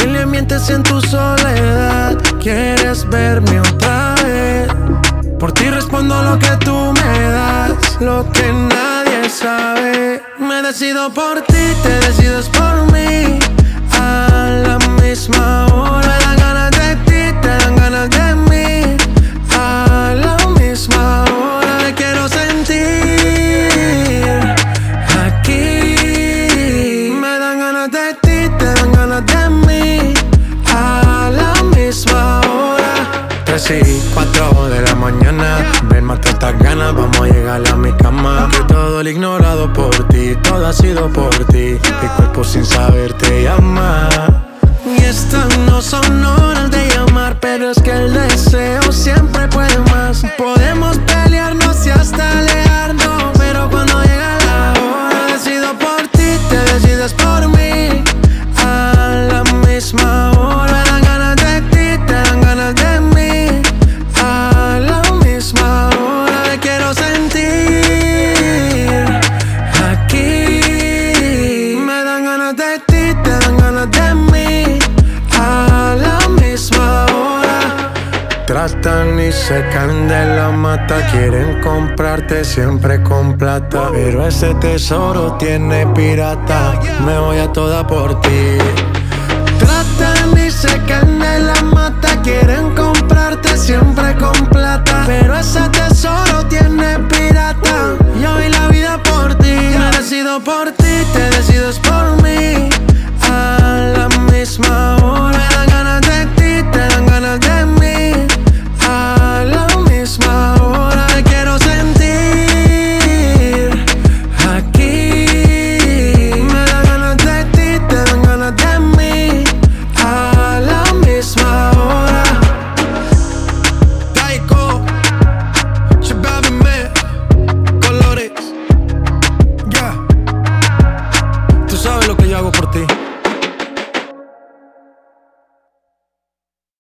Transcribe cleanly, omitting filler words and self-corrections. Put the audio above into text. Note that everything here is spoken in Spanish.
que le mientes en tu soledad. Quieres verme otra vez. Por ti respondo lo que tú me das, lo que nadie sabe. Me decido por ti, te decides por mí. A la misma hora me dan ganas de ti, te dan ganas de mí. A la misma hora te quiero sentir aquí. Me dan ganas de ti, te dan ganas de mí. A la misma hora. 3 y 4 de la mañana, ven, mate estas ganas, vamos a llegar a mi cama. Que todo el ignorado por ti, todo ha sido por ti. Mi cuerpo sin saber te llama. Y estas no son horas de llamar, pero es que el deseo siempre puede más. Podemos pelearnos y hasta alejarnos, pero cuando llega la hora decido por ti, te decides por mí. A la misma hora me dan ganas de ti, te dan ganas de mí. A la misma hora te quiero sentir aquí. Me dan ganas de ti, te dan ganas de mí. A la misma hora. Tratan y se caen de la mata, quieren comprarte siempre con plata, pero ese tesoro tiene pirata. Me voy a toda por ti.